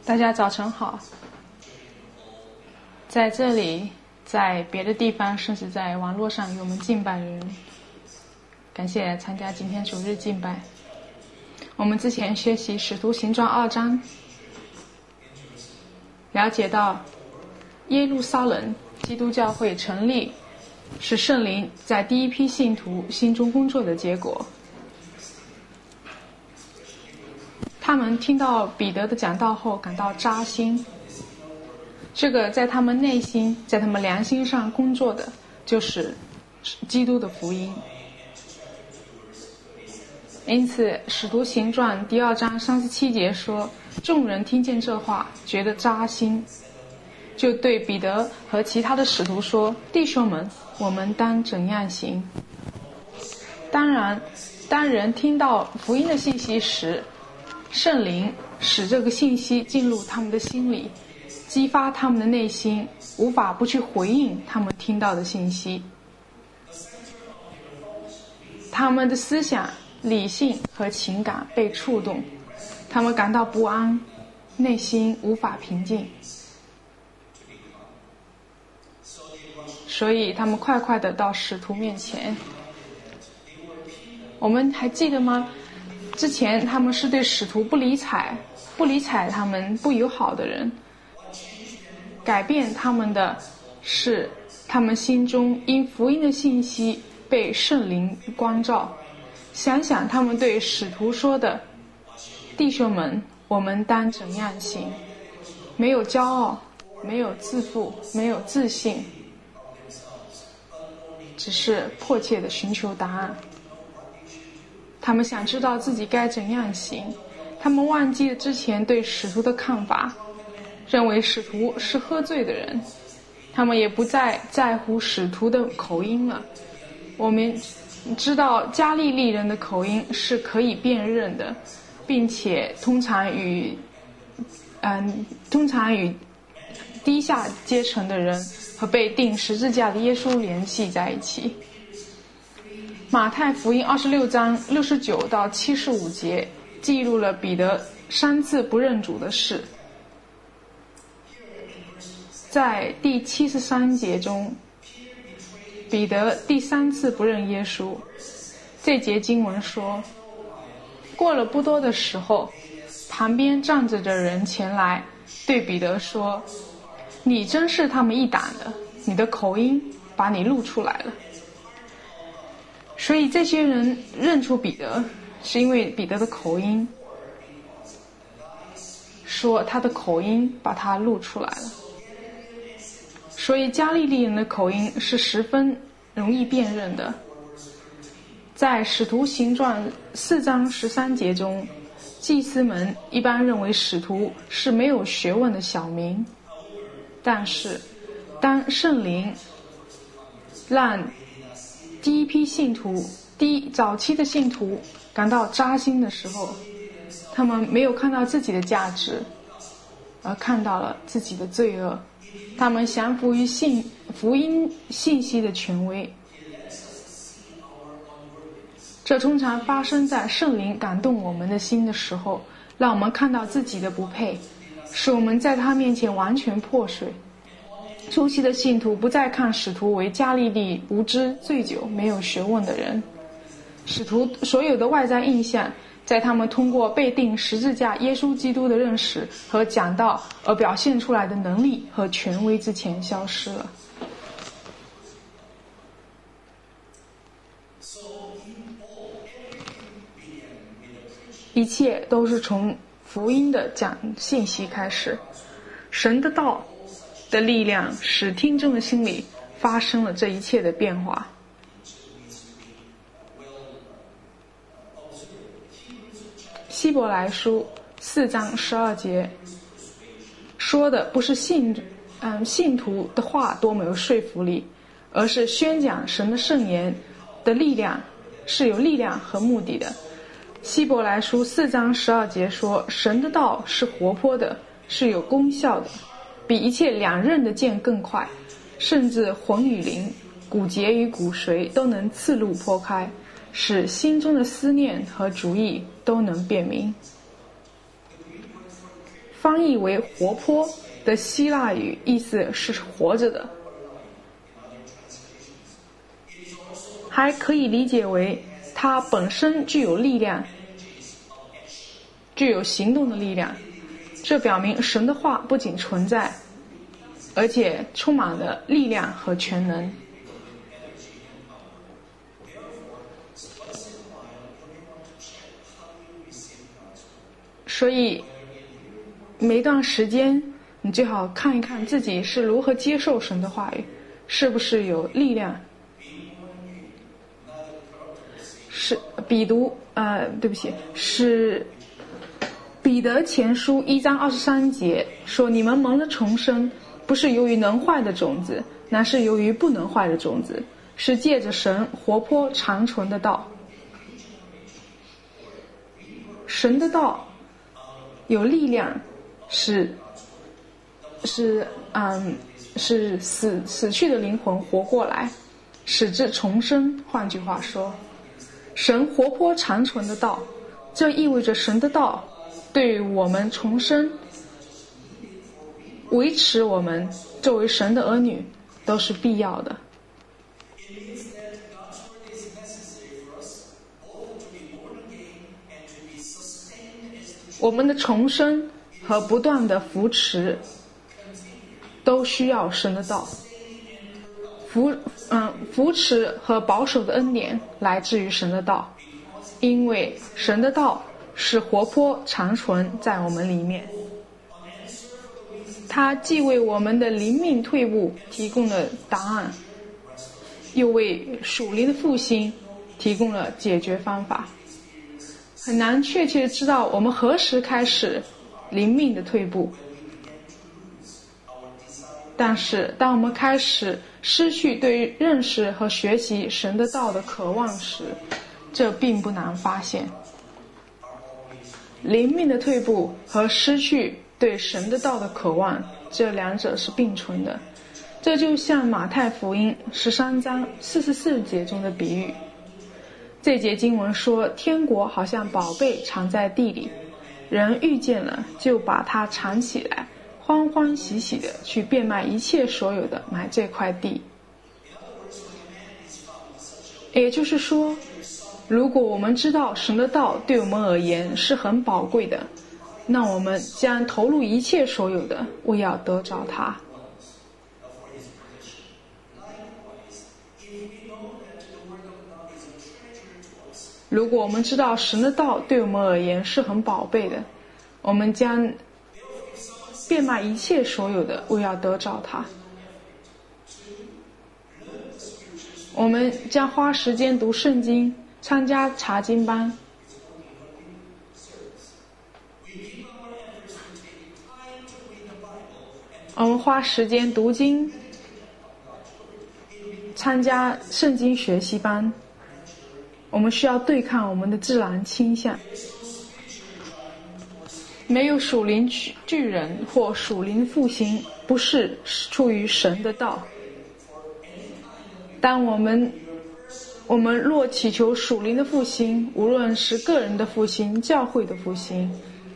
大家早晨好。在这里，在别的地方，甚至在网络上有我们敬拜的人，感谢参加今天主日敬拜。我们之前学习《使徒行传》2章，了解到耶路撒冷基督教会成立是圣灵在第一批信徒心中工作的结果。他们听到彼得的讲道后感到扎心，这个在他们内心，在他们良心上工作的就是基督的福音。因此《使徒行传》第2章37节说，众人听见这话觉得扎心，就对彼得和其他的使徒说，弟兄们，我们当怎样行？当然，当人听到福音的信息时，圣灵使这个信息进入他们的心里，激发他们的内心，无法不去回应他们听到的信息。他们的思想、理性和情感被触动，他们感到不安，内心无法平静，所以他们快快地到使徒面前。我们还记得吗？之前他们是对使徒不理睬他们不友好的人，改变他们的是他们心中因福音的信息被圣灵光照。想想他们对使徒说的，弟兄们，我们当怎样行？没有骄傲，没有自负，没有自信，只是迫切地寻求答案。他们想知道自己该怎样行，他们忘记了之前对使徒的看法，认为使徒是喝醉的人，他们也不再在乎使徒的口音了。我们知道加利利人的口音是可以辨认的，并且通常与低下阶层的人和被钉十字架的耶稣联系在一起。马太福音26章69到75节记录了彼得3次不认主的事。在第73节中，彼得第3次不认耶稣。这节经文说，过了不多的时候，旁边站着的人前来对彼得说，你真是他们一党的，你的口音把你录出来了。所以这些人认出彼得，是因为彼得的口音，说他的口音把他录出来了。所以加利利人的口音是十分容易辨认的。在使徒行传4章13节中，祭司们一般认为使徒是没有学问的小民，但是当圣灵让第一批信徒，早期的信徒感到扎心的时候，他们没有看到自己的价值，而看到了自己的罪恶。他们降服于福音信息的权威。这通常发生在圣灵感动我们的心的时候，让我们看到自己的不配，使我们在他面前完全破碎。初期的信徒不再看使徒为加利利无知、醉酒、没有学问的人。使徒所有的外在印象，在他们通过被钉十字架耶稣基督的认识和讲道而表现出来的能力和权威之前消失了。一切都是从福音的讲信息开始，神的道的力量使听众的心里发生了这一切的变化。希伯来书4章12节说的不是信徒的话多么有说服力，而是宣讲神的圣言的力量是有力量和目的的。希伯来书4章12节说，神的道是活泼的，是有功效的，比一切两刃的剑更快，甚至魂与灵、骨节与骨髓都能刺入剖开，使心中的思念和主意都能辨明。 翻译为活泼的希腊语意思是活着的，还可以理解为它本身具有力量，具有行动的力量。这表明神的话不仅存在，而且充满了力量和全能。所以每一段时间你最好看一看自己是如何接受神的话语，是不是有力量。是彼得前书1章23节说，你们蒙了重生，不是由于能坏的种子，乃是由于不能坏的种子，是借着神活泼长存的道。神的道有力量，使死去的灵魂活过来，使之重生。换句话说，神活泼长存的道，这意味着神的道对于我们重生、维持我们作为神的儿女都是必要的。我们的重生和不断的扶持都需要神的道。扶持和保守的恩典来自于神的道，因为神的道是活泼长存在我们里面。它既为我们的灵命退步提供了答案，又为属灵的复兴提供了解决方法。很难确切地知道我们何时开始灵命的退步，但是当我们开始失去对认识和学习神的道的渴望时，这并不难发现。灵命的退步和失去对神的道的渴望，这两者是并存的。这就像马太福音13章44节中的比喻。这节经文说，天国好像宝贝藏在地里，人遇见了就把它藏起来，欢欢喜喜的去变卖一切所有的买这块地。也就是说，如果我们知道神的道对我们而言是很宝贵的，那我们将投入一切所有的，为要得着它。如果我们知道神的道对我们而言是很宝贝的，我们将变卖一切所有的，为要得着它。我们将花时间读圣经，参加查经班。我们花时间读经，参加圣经学习班。我们需要对抗我们的自然倾向。没有属灵巨人或属灵复兴，不是出于神的道。当我们若祈求属灵的复兴，无论是个人的复兴、教会的复兴，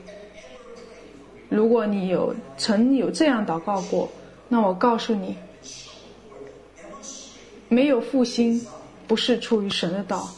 如果你曾有这样祷告过，那我告诉你，没有复兴不是出于神的道。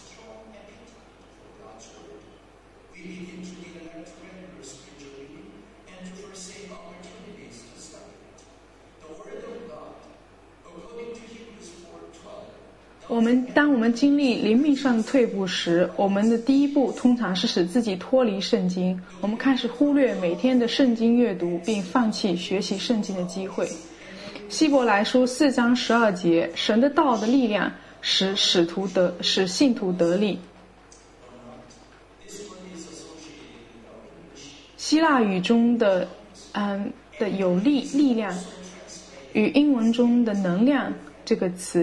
当我们经历灵命上的退步时，我们的第一步通常是使自己脱离圣经。我们开始忽略每天的圣经阅读，并放弃学习圣经的机会。希伯来书4章12节，神的道的力量使信徒得力。希腊语中的有力量与英文中的能量这个词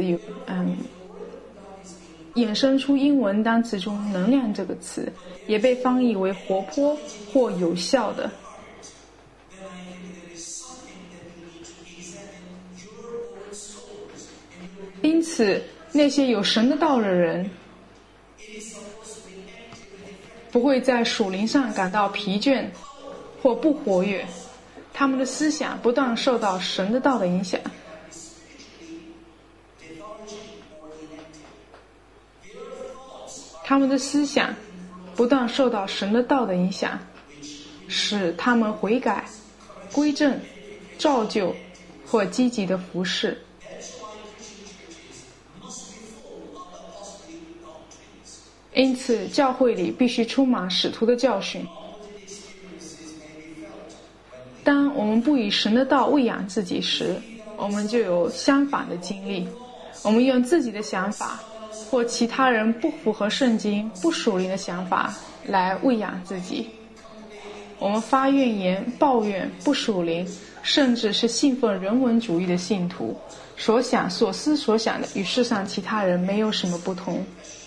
衍生出英文单词中能量这个词，也被翻译为活泼或有效的。因此那些有神的道的人不会在属灵上感到疲倦或不活跃， 他们的思想不断受到神的道的影响。他们的思想不断受到神的道的影响，使他们悔改、归正、造就或积极的服侍。因此，教会里必须充满使徒的教训。当我们不以神的道喂养自己时，我们就有相反的经历。我们用自己的想法或其他人不符合圣经、不属灵的想法来喂养自己。我们发怨言、抱怨、不属灵，甚至是信奉人文主义的信徒，所思所想的与世上其他人没有什么不同。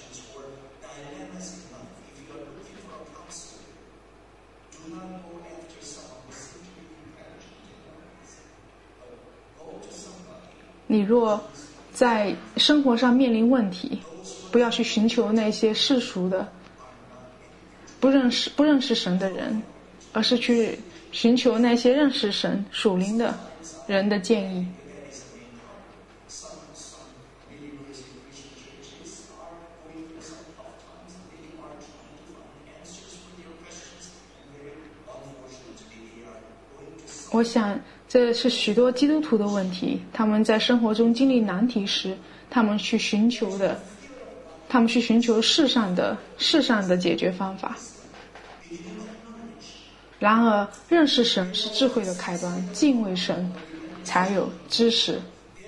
你若在生活上面临问题，不要去寻求那些世俗的、不认识神的人，而是去寻求那些认识神、属灵的人的建议。我想这是许多基督徒的问题，他们在生活中经历难题时，他们去寻求世上的解决方法。然而，认识神是智慧的开端，敬畏神才有知识。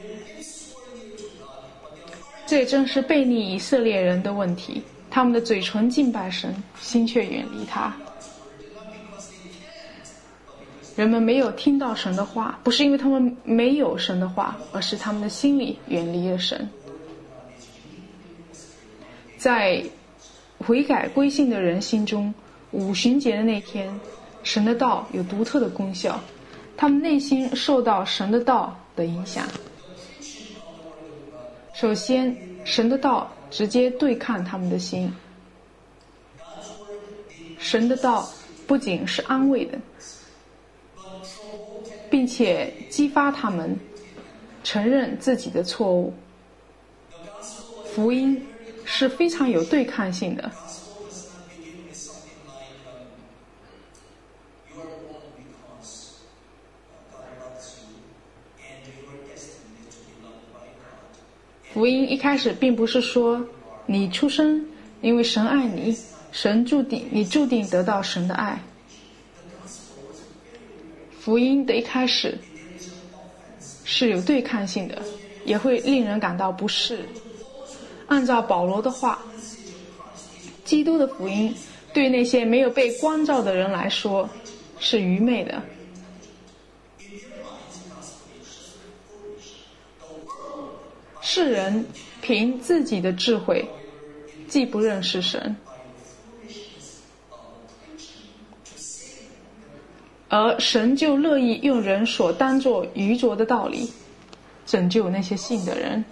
这也正是悖逆以色列人的问题，他们的嘴唇敬拜神，心却远离他。人们没有听到神的话，不是因为他们没有神的话，而是他们的心里远离了神。在悔改归信的人心中，五旬节的那天，神的道有独特的功效，他们内心受到神的道的影响。首先，神的道直接对抗他们的心。神的道不仅是安慰的，并且激发他们承认自己的错误。福音是非常有对抗性的。福音一开始并不是说你出生因为神爱你，你注定得到神的爱。福音的一开始是有对抗性的，也会令人感到不适。按照保罗的话，基督的福音对那些没有被光照的人来说是愚昧的。世人凭自己的智慧既不认识神，而神就乐意用人所当作愚拙的道理拯救那些信的人。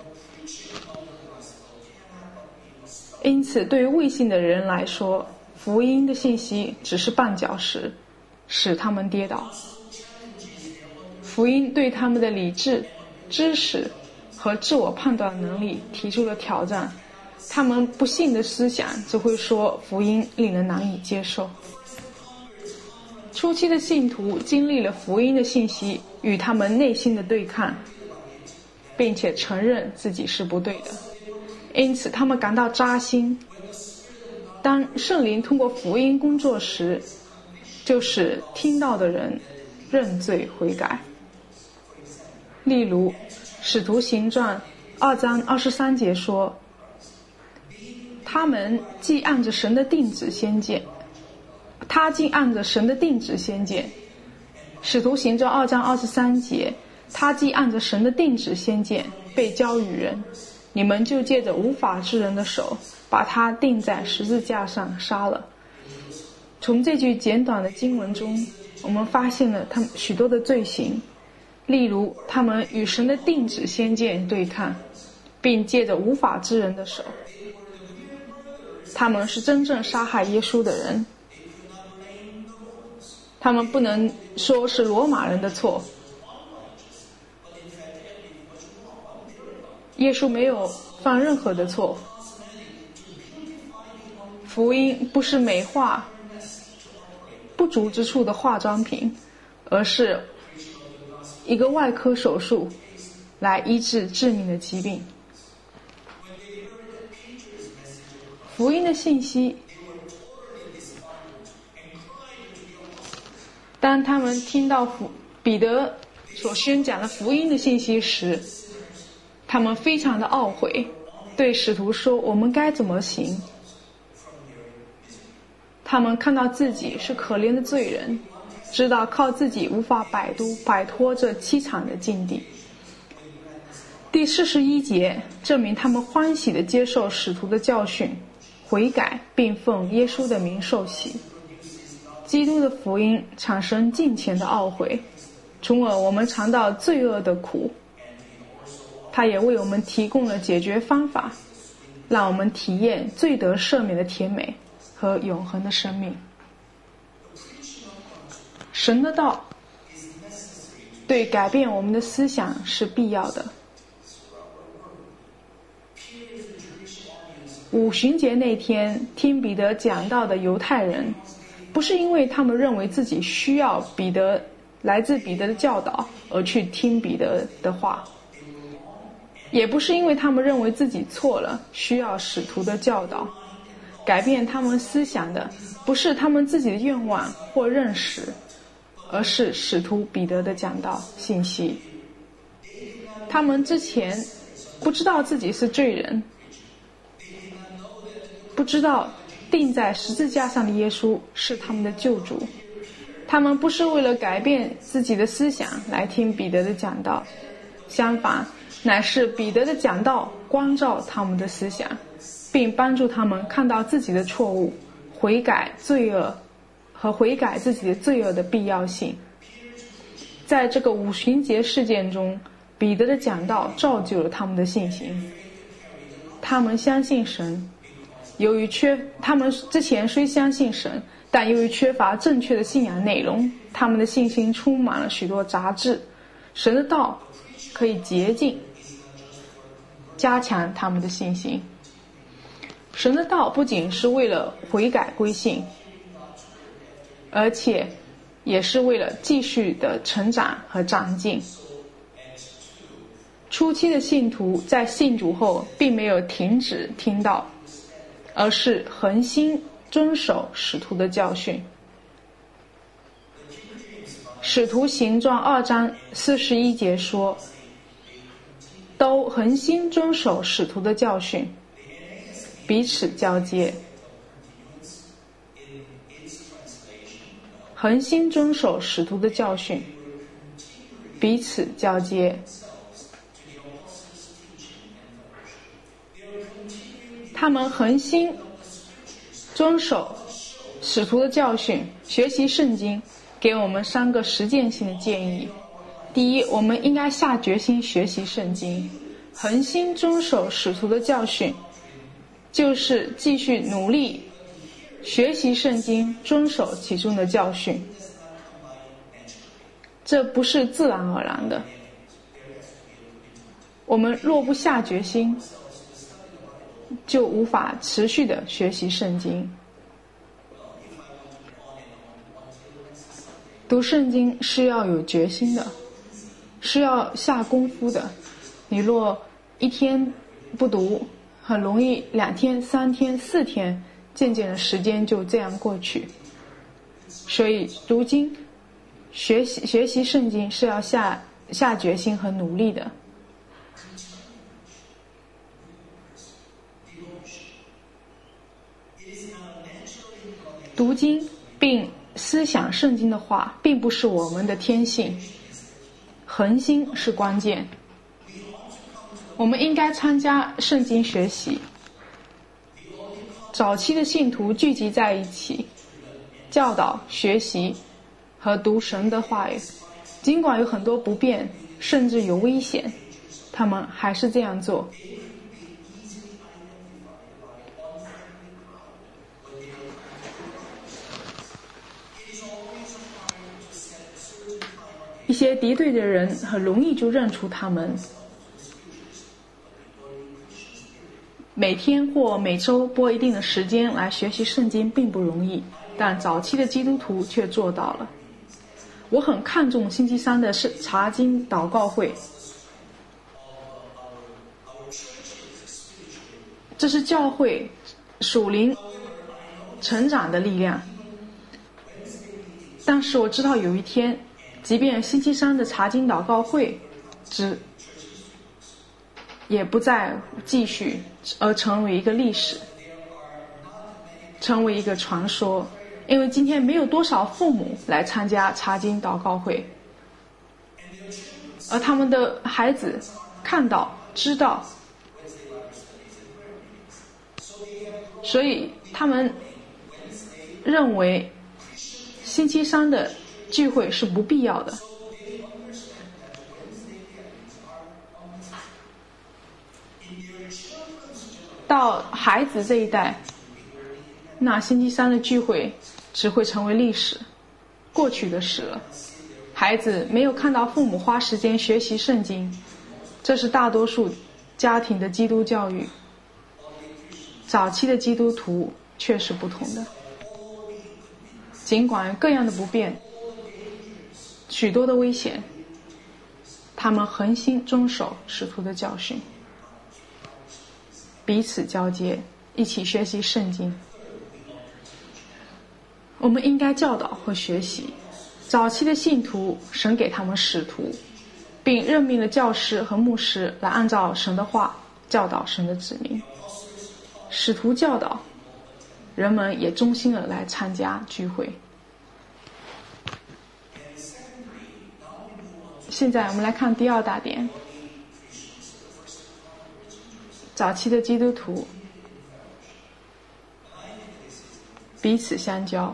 因此，对于未信的人来说，福音的信息只是绊脚石，使他们跌倒。福音对他们的理智、知识和自我判断能力提出了挑战，他们不信的思想只会说福音令人难以接受。初期的信徒经历了福音的信息与他们内心的对抗，并且承认自己是不对的，因此他们感到扎心。当圣灵通过福音工作时，就使听到的人认罪悔改。例如使徒行传2章23节说，他既按着神的定旨先见。使徒行传2章23节，他既按着神的定旨先见，被交与人，你们就借着无法之人的手把他钉在十字架上杀了。从这句简短的经文中，我们发现了他们许多的罪行，例如他们与神的定旨先见对抗，并借着无法之人的手。他们是真正杀害耶稣的人。 他们不能说是罗马人的错。耶稣没有犯任何的错。福音不是美化不足之处的化妆品，而是一个外科手术来医治致命的疾病。福音的信息，当他们听到彼得所宣讲的福音的信息时，他们非常的懊悔，对使徒说：“我们该怎么行？”他们看到自己是可怜的罪人，知道靠自己无法摆脱这凄惨的境地。第41节证明他们欢喜地接受使徒的教训，悔改并奉耶稣的名受洗。基督的福音产生敬虔的懊悔，从而我们尝到罪恶的苦。他也为我们提供了解决方法，让我们体验罪得赦免的甜美和永恒的生命。神的道对改变我们的思想是必要的。五旬节那天听彼得讲道的犹太人，不是因为他们认为自己需要来自彼得的教导而去听彼得的话，也不是因为他们认为自己错了需要使徒的教导。改变他们思想的不是他们自己的愿望或认识，而是使徒彼得的讲道信息。他们之前不知道自己是罪人，不知道钉在十字架上的耶稣是他们的救主。他们不是为了改变自己的思想来听彼得的讲道，相反，乃是彼得的讲道光照他们的思想，并帮助他们看到自己的错误，悔改罪恶和悔改自己的罪恶的必要性。在这个五旬节事件中，彼得的讲道造就了他们的信心。他们相信神，他们之前虽相信神，但由于缺乏正确的信仰内容，他们的信心充满了许多杂质。神的道可以洁净，加强他们的信心。神的道不仅是为了悔改归信，而且也是为了继续的成长和长进。初期的信徒在信主后并没有停止听道，而是恒心遵守使徒的教训。使徒行传2章41节说，都恒心遵守使徒的教训，彼此交接。恒心遵守使徒的教训，彼此交接。他们恒心遵守使徒的教训，学习圣经，给我们3个实践性的建议。第一，我们应该下决心学习圣经。恒心遵守使徒的教训，就是继续努力学习圣经，遵守其中的教训。这不是自然而然的，我们若不下决心，就无法持续的学习圣经。读圣经是要有决心的，是要下功夫的。你若一天不读，很容易2天、3天、4天，渐渐的时间就这样过去。所以读经、学习圣经是要下决心和努力的。读经并思想圣经的话，并不是我们的天性，恒心是关键。我们应该参加圣经学习。早期的信徒聚集在一起，教导、学习和读神的话语，尽管有很多不便，甚至有危险，他们还是这样做。 一些敌对的人很容易就认出他们。每天或每周拨一定的时间来学习圣经并不容易，但早期的基督徒却做到了。我很看重星期三的查经祷告会，这是教会属灵成长的力量。但是我知道有一天，即便星期三的查经祷告会也不再继续，而成为一个历史，成为一个传说。因为今天没有多少父母来参加查经祷告会，而他们的孩子看到知道，所以他们认为星期三的聚会是不必要的。到孩子这一代，那星期三的聚会只会成为历史，过去的事了。孩子没有看到父母花时间学习圣经，这是大多数家庭的基督教育。早期的基督徒却是不同的，尽管各样的不便，许多的危险，他们恒心遵守使徒的教训，彼此交接，一起学习圣经。我们应该教导和学习。早期的信徒，神给他们使徒，并任命了教师和牧师来按照神的话教导神的子民。使徒教导，人们也忠心的来参加聚会。现在我们来看第二大点，早期的基督徒彼此相交。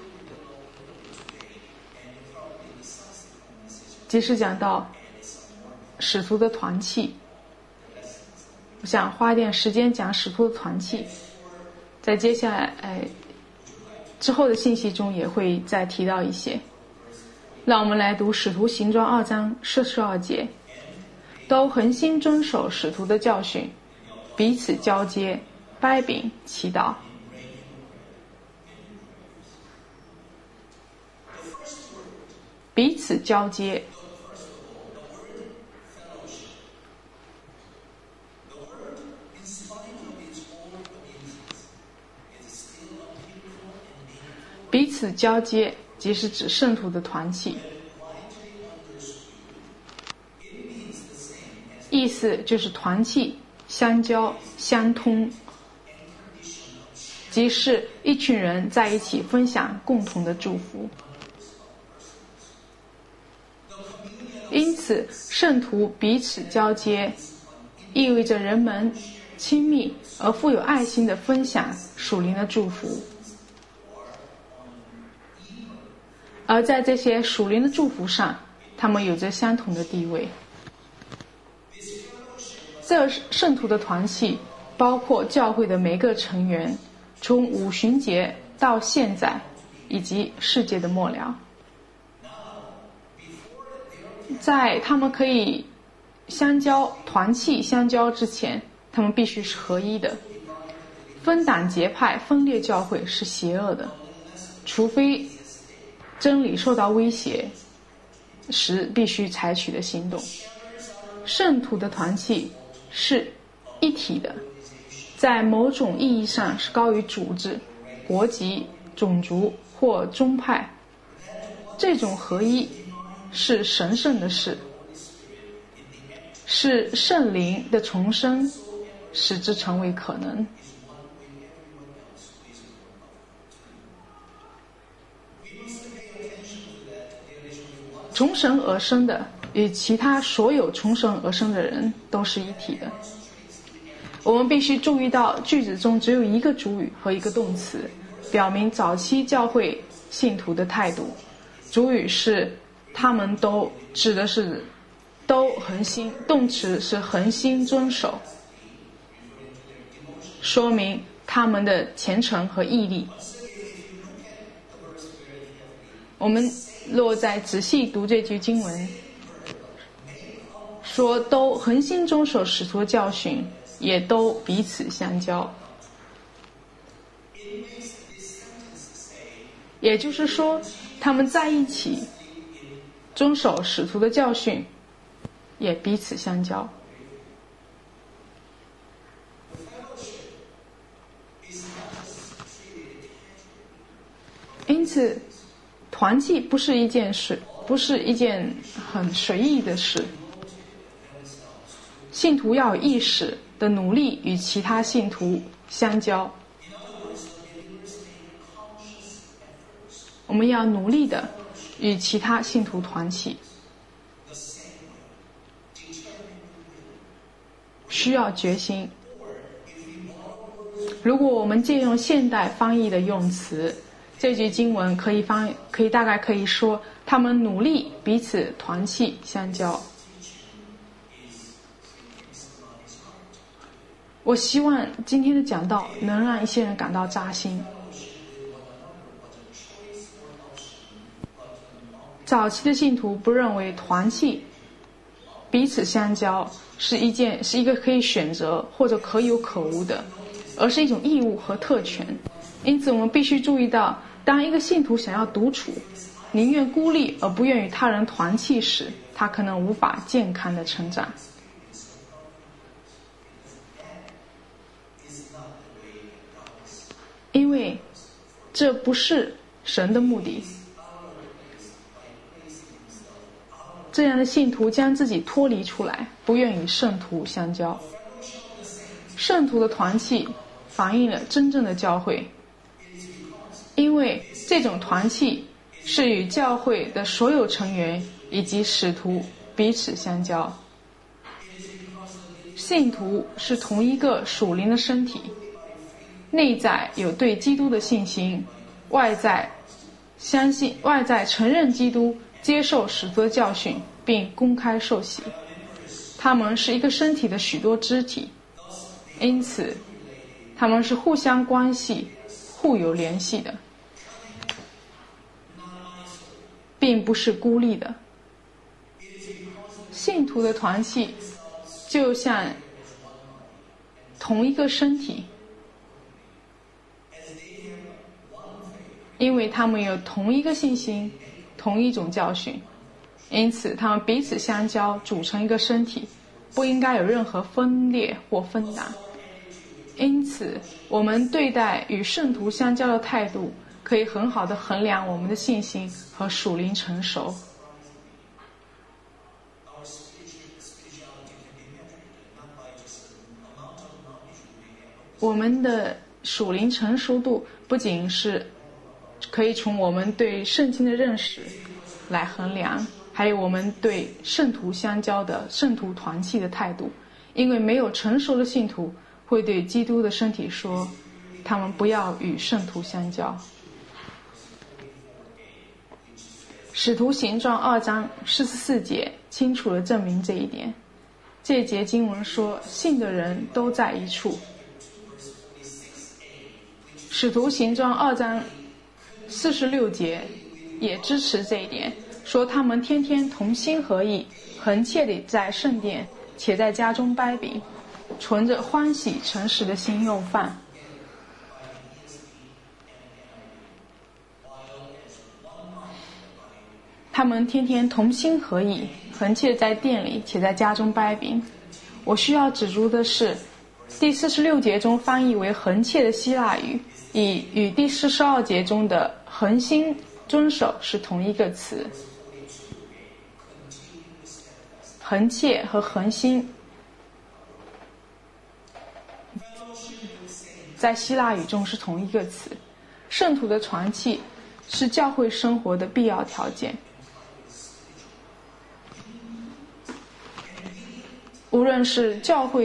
即是讲到使徒的团契，我想花一点时间讲使徒的团契，在接下来之后的信息中也会再提到一些。让我们来读使徒行传2章42节，都恒心遵守使徒的教训，彼此交接，掰饼祈祷。彼此交接，彼此交接即是指圣徒的团契，意思就是团契相交相通，即是一群人在一起分享共同的祝福。因此圣徒彼此交接意味着人们亲密而富有爱心的分享属灵的祝福，而在这些属灵的祝福上，他们有着相同的地位。这圣徒的团契包括教会的每个成员，从五旬节到现在以及世界的末了。在他们可以相交团契相交之前，他们必须是合一的。分党结派分裂教会是邪恶的，除非真理受到威胁时必须采取的行动。圣徒的团契是一体的，在某种意义上是高于组织、国籍、种族或宗派。这种合一是神圣的事，是圣灵的重生使之成为可能。从神而生的与其他所有从神而生的人都是一体的。我们必须注意到句子中只有一个主语和一个动词，表明早期教会信徒的态度。主语是他们都，指的是都恒心，动词是恒心遵守，说明他们的虔诚和毅力。 我们若再仔细读这句经文，说都恒心遵守使徒的教训，也都彼此相交。也就是说，他们在一起遵守使徒的教训，也彼此相交。因此，团契不是一件事，不是一件很随意的事。信徒要有意识的努力与其他信徒相交。我们要努力的与其他信徒团契，需要决心。如果我们借用现代翻译的用词，这句经文大概可以说，他们努力彼此团契相交。我希望今天的讲道能让一些人感到扎心。早期的信徒不认为团契彼此相交是一个可以选择或者可有可无的，而是一种义务和特权。因此我们必须注意到，当一个信徒想要独处，宁愿孤立而不愿与他人团契时，他可能无法健康的成长。因为这不是神的目的。这样的信徒将自己脱离出来，不愿与圣徒相交。圣徒的团契反映了真正的教会，因为这种团契是与教会的所有成员以及使徒彼此相交。信徒是同一个属灵的身体，内在有对基督的信心，外在承认基督，接受使徒的教训，并公开受洗。他们是一个身体的许多肢体，因此他们是互相关系、互有联系的，并不是孤立的。信徒的团契就像同一个身体，因为他们有同一个信心，同一种教训，因此他们彼此相交，组成一个身体，不应该有任何分裂或分党。因此我们对待与圣徒相交的态度，可以很好地衡量我们的信心和属灵成熟。我们的属灵成熟度不仅是可以从我们对圣经的认识来衡量，还有我们对圣徒相交的圣徒团契的态度。因为没有成熟的信徒会对基督的身体说，他们不要与圣徒相交。使徒行传2章44节清楚地证明这一点。这节经文说，信的人都在一处。使徒行传2章46节也支持这一点，说他们天天同心合意，恒切地在圣殿且在家中掰饼，存着欢喜诚实的心用饭。他们天天同心合意，恒切在店里且在家中掰饼。我需要指出的是，第46节中翻译为恒切的希腊语与第42节中的恒心遵守是同一个词。恒切和恒心在希腊语中是同一个词。圣徒的团契是教会生活的必要条件。无论是教会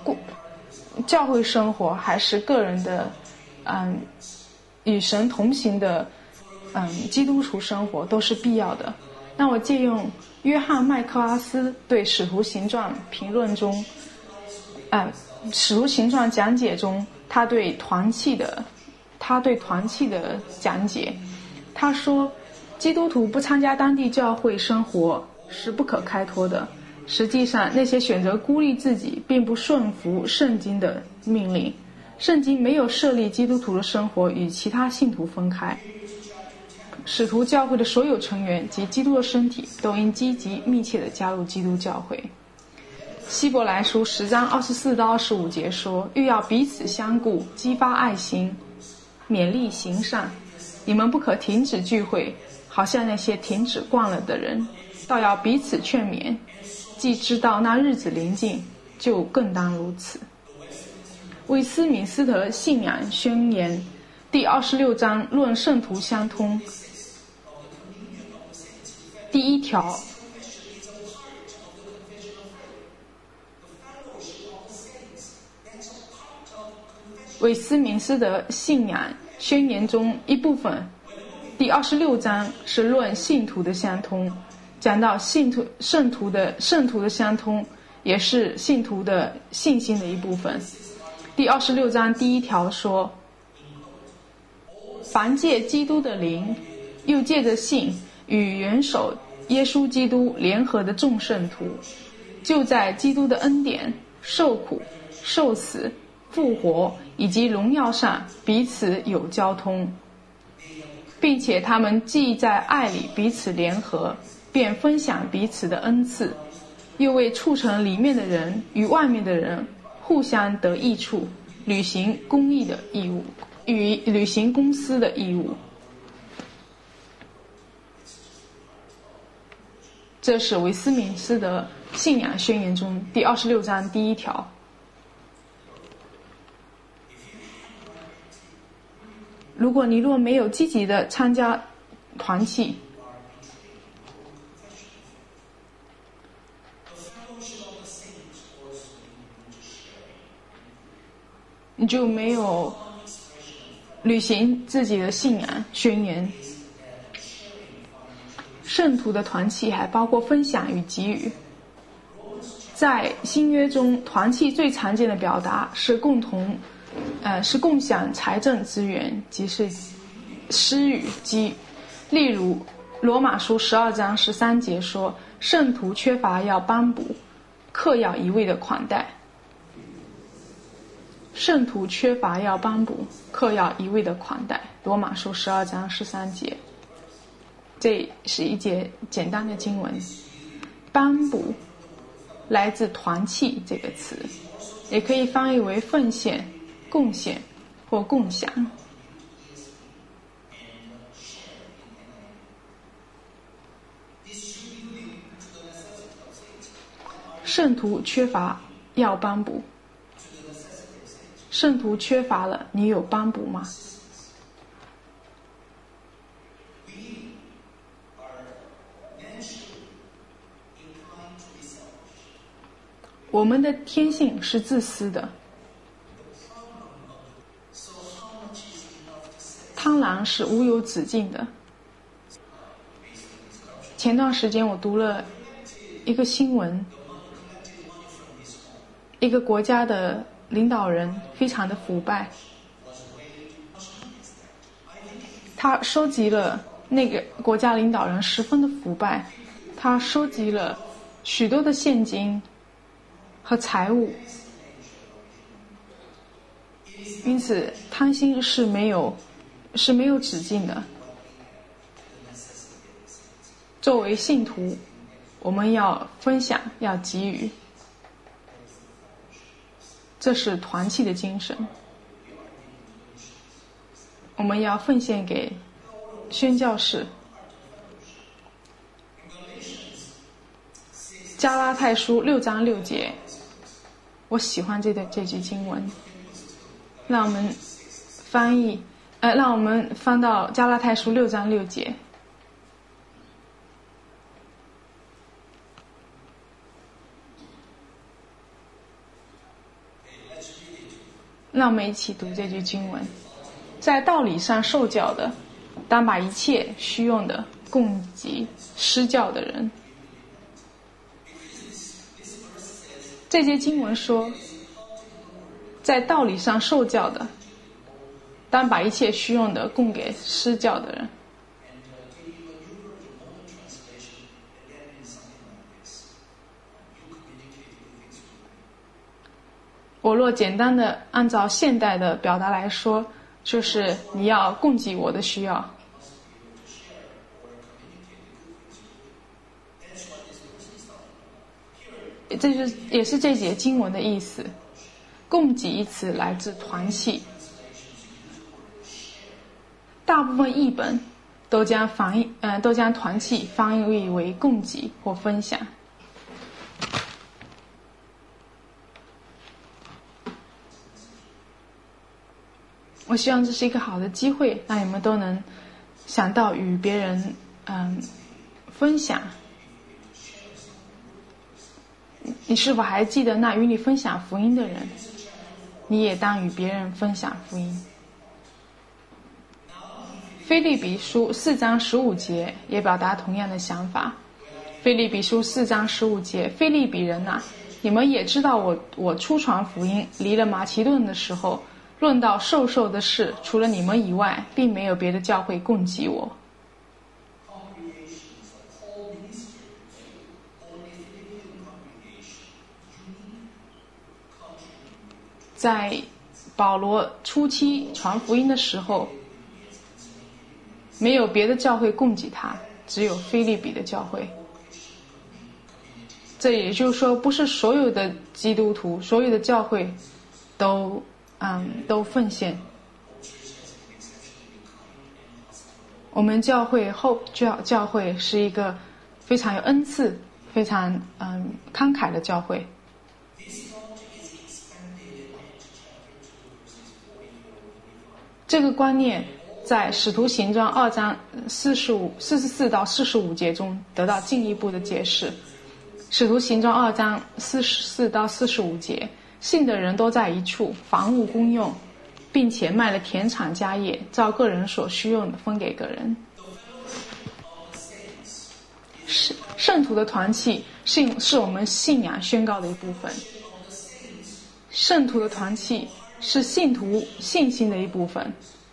生活，还是个人的与神同行的基督徒生活，都是必要的。那我借用约翰麦克阿斯对使徒行传评论中使徒行传讲解中他对团契的讲解。他说， 基督徒不参加当地教会生活是不可开脱的。实际上，那些选择孤立自己并不顺服圣经的命令。圣经没有设立基督徒的生活与其他信徒分开。使徒教会的所有成员及基督的身体都应积极密切地加入基督教会。希伯来书10章24到25节说，又要彼此相顾，激发爱心，勉励行善。你们不可停止聚会，好像那些停止惯了的人，倒要彼此劝勉，既知道那日子临近，就更当如此。威斯敏斯特信仰宣言第26章论圣徒相通，第1条，韦斯敏斯特信仰宣言中一部分，第26章是论信徒的相通，讲到圣徒的相通，也是信徒的信心的一部分。第26章第1条说，凡借基督的灵，又借着信与元首耶稣基督联合的众圣徒，就在基督的恩典、受苦、受死、复活以及荣耀上彼此有交通，并且他们既在爱里彼此联合，便分享彼此的恩赐，又为促成里面的人与外面的人互相得益处，履行公义的义务与履行公司的义务。这是韦斯敏斯特信仰宣言中第26章第1条。如果你若没有积极的参加团契，你就没有履行自己的信仰宣言。圣徒的团契还包括分享与给予。在新约中，团契最常见的表达是共享财政资源，即是施与给。例如罗马书12章13节说，圣徒缺乏要帮补，客要一味的款待。圣徒缺乏要帮补，客要一味的款待。罗马书12章13节。这是一节简单的经文。帮补来自团契这个词，也可以翻译为奉献、贡献或共享。圣徒缺乏要帮补，圣徒缺乏了，你有帮补吗？我们的天性是自私的，贪婪是无有止境的。前段时间我读了一个新闻，一个国家的领导人非常的腐败，他收集了那个国家领导人十分的腐败，他收集了许多的现金和财物，因此贪心是没有止境的。作为信徒，我们要分享，要给予，这是团契的精神。我们要奉献给宣教士。加拉太书6章6节，我喜欢这句经文。让我们翻到加拉太书6章6节。让我们一起读这句经文。在道理上受教的，当把一切需用的供给施教的人。这节经文说，在道理上受教的，当把一切需用的供给施教的人。 我若简单的按照现代的表达来说，就是你要供给我的需要。这也是这节经文的意思。供给一词来自团契，大部分译本都将团契翻译为供给或分享。我希望这是一个好的机会，让你们都能想到与别人分享。你是否还记得那与你分享福音的人？你也当与别人分享福音。腓立比书4章15节也表达同样的想法。腓立比书4章15节，腓立比人啊，你们也知道我初传福音离了马其顿的时候，论到授受的事，除了你们以外，并没有别的教会供给我。在保罗初期传福音的时候，没有别的教会供给他，只有腓立比的教会。这也就是说，不是所有的基督徒、所有的教会都奉献。我们教会 Hope 教会是一个非常有恩赐、非常慷慨的教会。这个观念在使徒行传2章44到45节中得到进一步的解释。使徒行传2章44到45节，信的人都在一处，房屋公用，并且卖了田产家业，照个人所需用的分给个人。圣徒的团契是我们信仰宣告的一部分。圣徒的团契是信徒信心的一部分。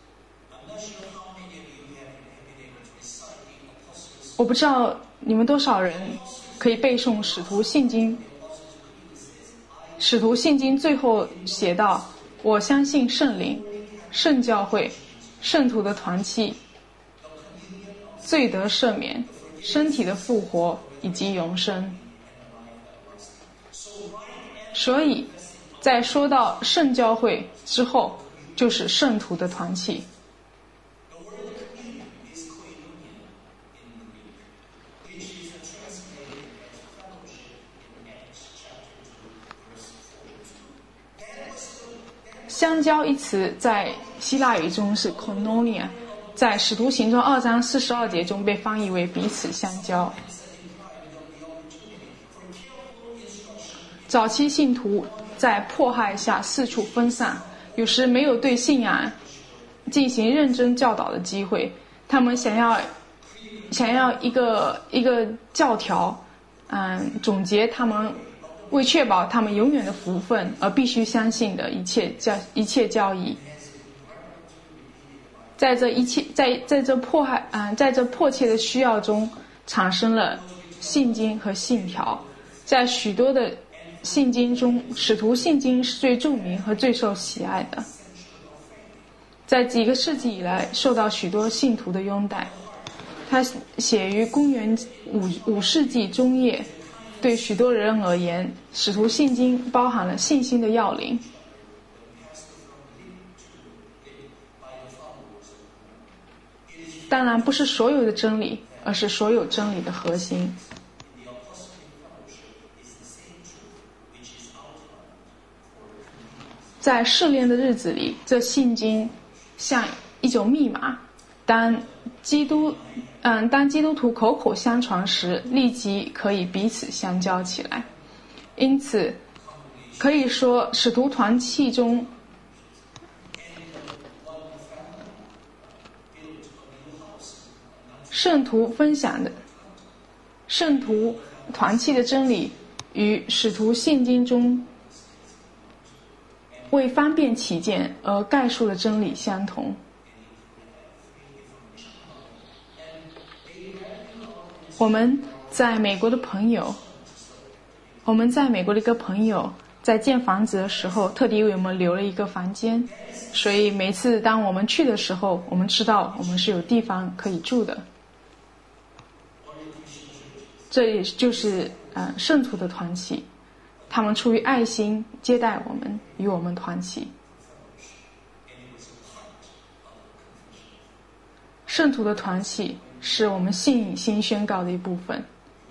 我不知道你们多少人可以背诵使徒信经。使徒信经最后写道：我相信圣灵、圣教会、圣徒的团契、罪得赦免、身体的复活以及永生。所以在说到圣教会之后，就是圣徒的团契。相交一词在希腊语中是 koinonia， 在使徒行传2章42节中被翻译为彼此相交。早期信徒在迫害下四处分散，有时没有对信仰进行认真教导的机会，他们想要一个教条，总结他们为确保他们永远的福分而必须相信的一切教义。在这迫切的需要中，产生了信经和信条。在许多的信经中，使徒信经是最著名和最受喜爱的，在几个世纪以来受到许多信徒的拥戴。它写于公元5世纪中叶，对许多人而言，使徒信经包含了信心的要领。当然不是所有的真理，而是所有真理的核心。在试炼的日子里，这信经像一种密码，当基督徒口口相传时，立即可以彼此相交起来。因此可以说，使徒团契中圣徒团契的真理与使徒信经中为方便起见而概述的真理相同。我们在美国的一个朋友在建房子的时候特地为我们留了一个房间，所以每次当我们去的时候，我们知道我们是有地方可以住的。这也就是圣徒的团契，他们出于爱心接待我们，与我们团契。圣徒的团契是我们信心宣告的一部分。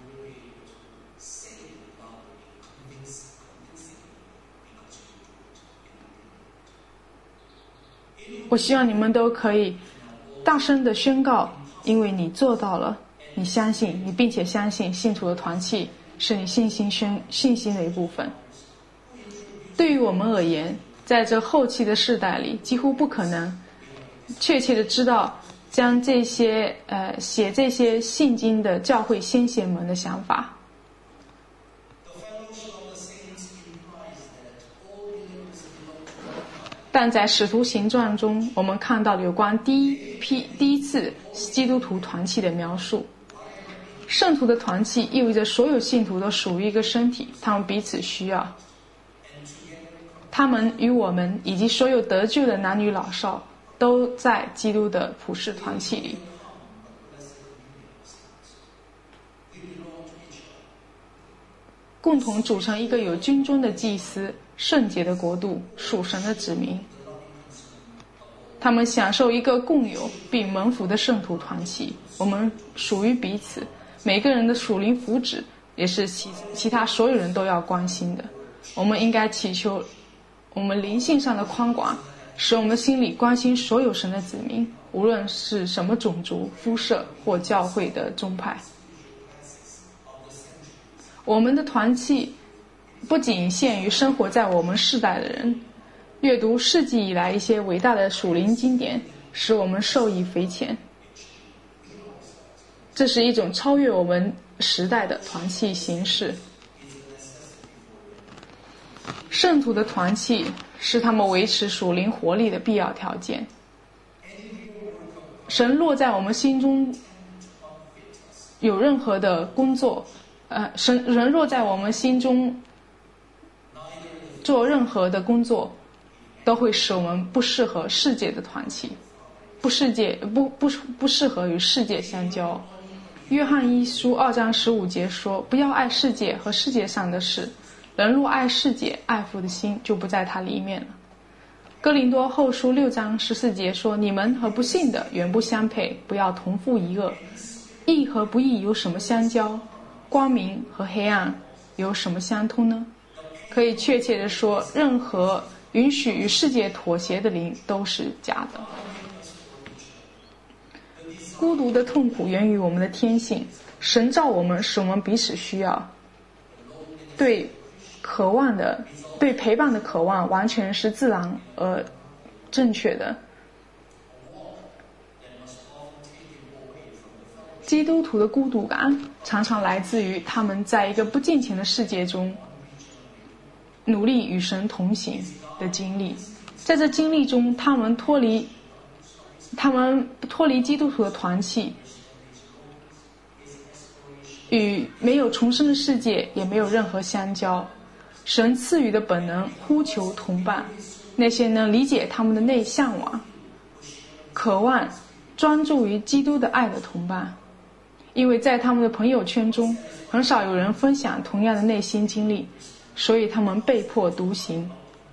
我希望你们都可以大声的宣告，因为你做到了，你相信，你并且相信信徒的团契是你信心的一部分。对于我们而言，在这后期的世代里，几乎不可能确切的知道将这些写这些信经的教会先贤们的想法。但在使徒行传中，我们看到了有关第一次基督徒团契的描述。圣徒的团契意味着所有信徒都属于一个身体，他们彼此需要，他们与我们以及所有得救的男女老少都在基督的普世团契里，共同组成一个有君尊的祭司、圣洁的国度、属神的子民。他们享受一个共有并蒙福的圣徒团契，我们属于彼此，每个人的属灵福祉也是其他所有人都要关心的。我们应该祈求我们灵性上的宽广，使我们的心里关心所有神的子民，无论是什么种族、肤色或教会的宗派。我们的团契不仅限于生活在我们世代的人，阅读世纪以来一些伟大的属灵经典，使我们受益匪浅。这是一种超越我们时代的团契形式。圣徒的团契是他们维持属灵活力的必要条件。神落在我们心中有任何的工作，人若在我们心中做任何的工作，都会使我们不适合世界的团契，不适合与世界相交。约翰一书2章15节说，不要爱世界和世界上的事，人若爱世界，爱父的心就不在他里面了。哥林多后书6章14节说，你们和不信的原不相配，不要同负一恶。义和不义有什么相交？光明和黑暗有什么相通呢？可以确切地说，任何允许与世界妥协的灵都是假的。孤独的痛苦源于我们的天性，神造我们，使我们彼此需要。对陪伴的渴望完全是自然而正确的。基督徒的孤独感常常来自于他们在一个不敬虔的世界中努力与神同行的经历。在这经历中，他们脱离基督徒的团契，与没有重生的世界也没有任何相交。神赐予的本能呼求同伴，那些能理解他们的内向往、渴望、专注于基督的爱的同伴。因为在他们的朋友圈中，很少有人分享同样的内心经历，所以他们被迫独行。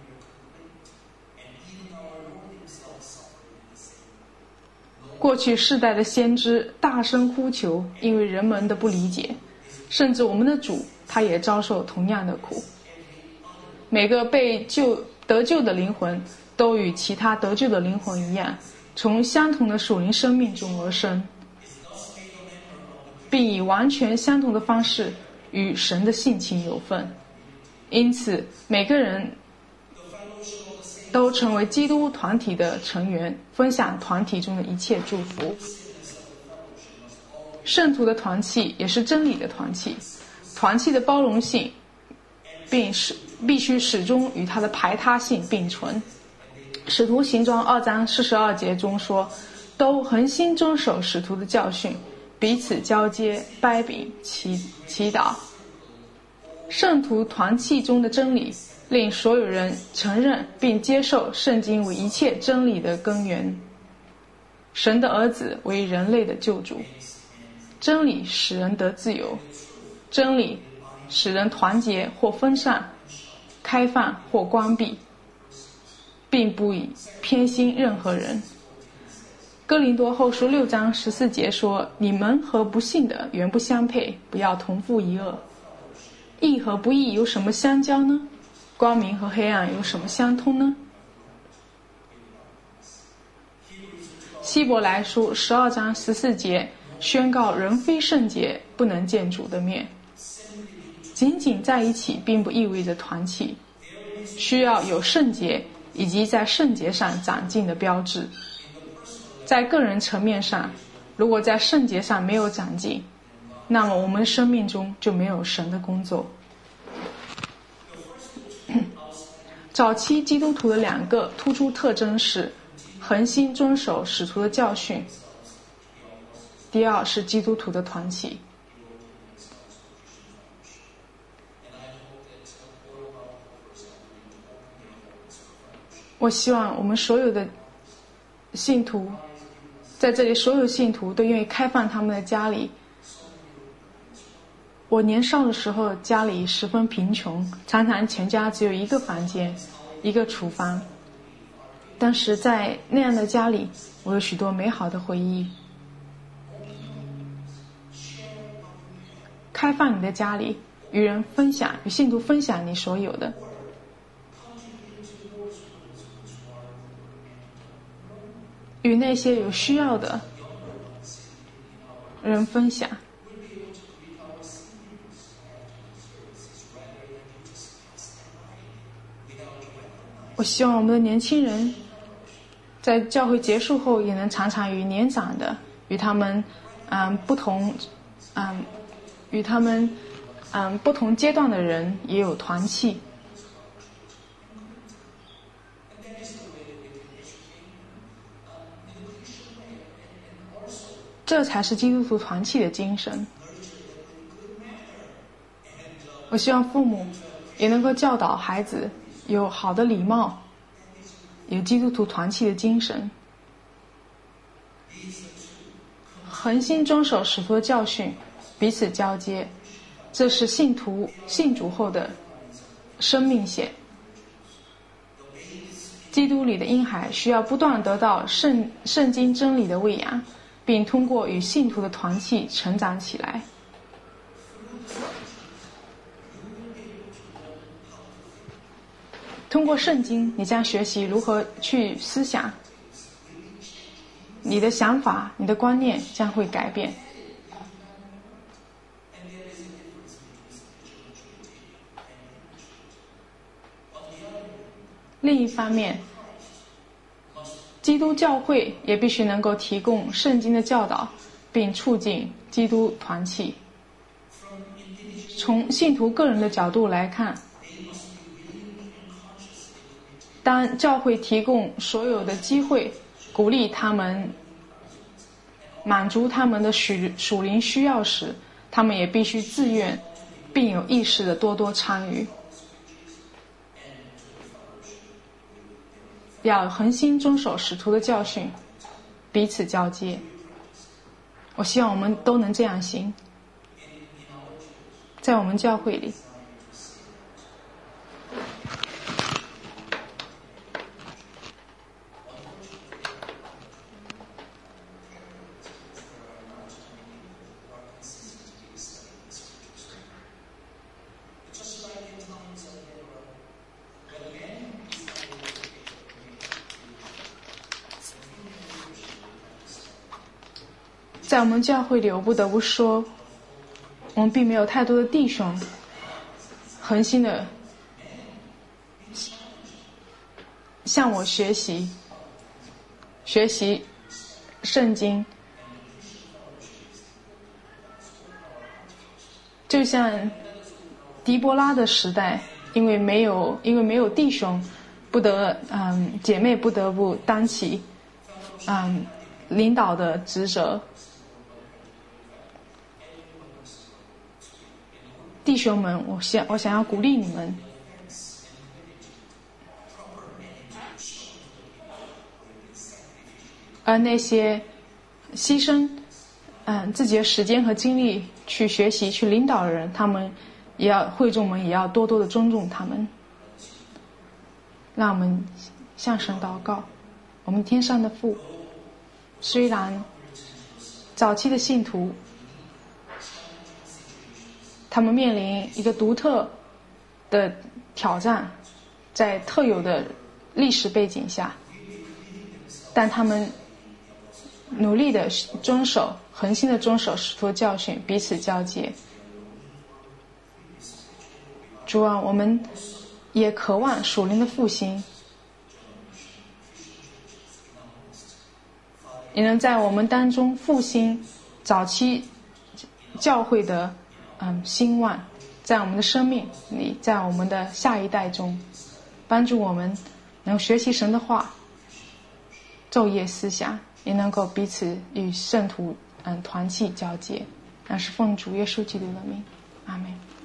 过去世代的先知大声呼求，因为人们的不理解，甚至我们的主他也遭受同样的苦。每个得救的灵魂都与其他得救的灵魂一样，从相同的属灵生命中而生，并以完全相同的方式与神的性情有份。因此每个人都成为基督团体的成员，分享团体中的一切祝福。圣徒的团契也是真理的团契，团契的包容性必须始终与它的排他性并存。使徒行传2章42节中说，都恒心遵守使徒的教训，彼此交接、掰饼、祈祷。圣徒团契中的真理令所有人承认并接受圣经为一切真理的根源。神的儿子为人类的救主，真理使人得自由，真理使人团结或分散，开放或关闭，并不以偏心任何人。哥林多后书6章14节说：你们和不信的原不相配，不要同负一恶。义和不义有什么相交呢？光明和黑暗有什么相通呢？希伯来书12章14节宣告人非圣洁不能见主的面。仅仅在一起并不意味着团契，需要有圣洁以及在圣洁上长进的标志。在个人层面上，如果在圣洁上没有长进，那么我们生命中就没有神的工作。早期基督徒的2个突出特征是恒心遵守使徒的教训，第二是基督徒的团契。我希望我们所有的信徒，在这里所有信徒都愿意开放他们的家里。我年少的时候家里十分贫穷，常常全家只有一个房间，一个厨房，但是在那样的家里，我有许多美好的回忆。开放你的家里，与人分享，与信徒分享你所有的，与那些有需要的人分享。我希望我们的年轻人在教会结束后也能常常与年长的，与他们不同阶段的人也有团契。这才是基督徒团契的精神。我希望父母也能够教导孩子有好的礼貌，有基督徒团契的精神，恒心遵守使徒的教训，彼此交接，这是信徒信主后的生命线。基督里的婴孩需要不断得到圣经真理的喂养，并通过与信徒的团契成长起来。通过圣经，你将学习如何去思想，你的想法、你的观念将会改变。另一方面，基督教会也必须能够提供圣经的教导，并促进基督团契。从信徒个人的角度来看，当教会提供所有的机会，鼓励他们，满足他们的属灵需要时，他们也必须自愿并有意识的多多参与。要恒心遵守使徒的教训，彼此交接。我希望我们都能这样行，在我们教会里。在我们教会里，我不得不说，我们并没有太多的弟兄恒心的向我学习圣经。就像狄波拉的时代，因为没有弟兄，姐妹不得不担起领导的职责。弟兄们，我想要鼓励你们， 而那些牺牲自己的时间和精力去学习去领导的人，他们会众们也要多多的尊重他们。让我们向神祷告。我们天上的父，虽然早期的信徒他们面临一个独特的挑战，在特有的历史背景下，但他们努力的遵守，恒心的遵守使徒的教训，彼此交接。主啊，我们也渴望属灵的复兴，也能在我们当中复兴早期教会的兴旺，在我们的生命里，在我们的下一代中，帮助我们能学习神的话，昼夜思想，也能够彼此与圣徒团契交接。那是奉主耶稣基督的名，阿们。